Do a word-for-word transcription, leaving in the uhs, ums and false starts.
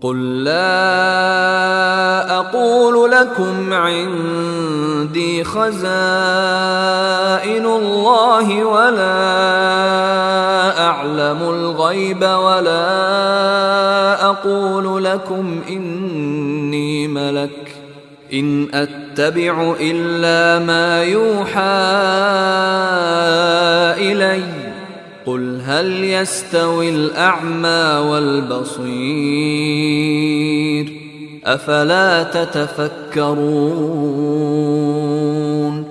قل لا أقول لكم عندي خزائن الله ولا أعلم الغيب ولا أقول لكم إني ملك إن أتبع إلا ما يوحى إلي قل هل يستوي الأعمى والبصير أفلا تتفكرون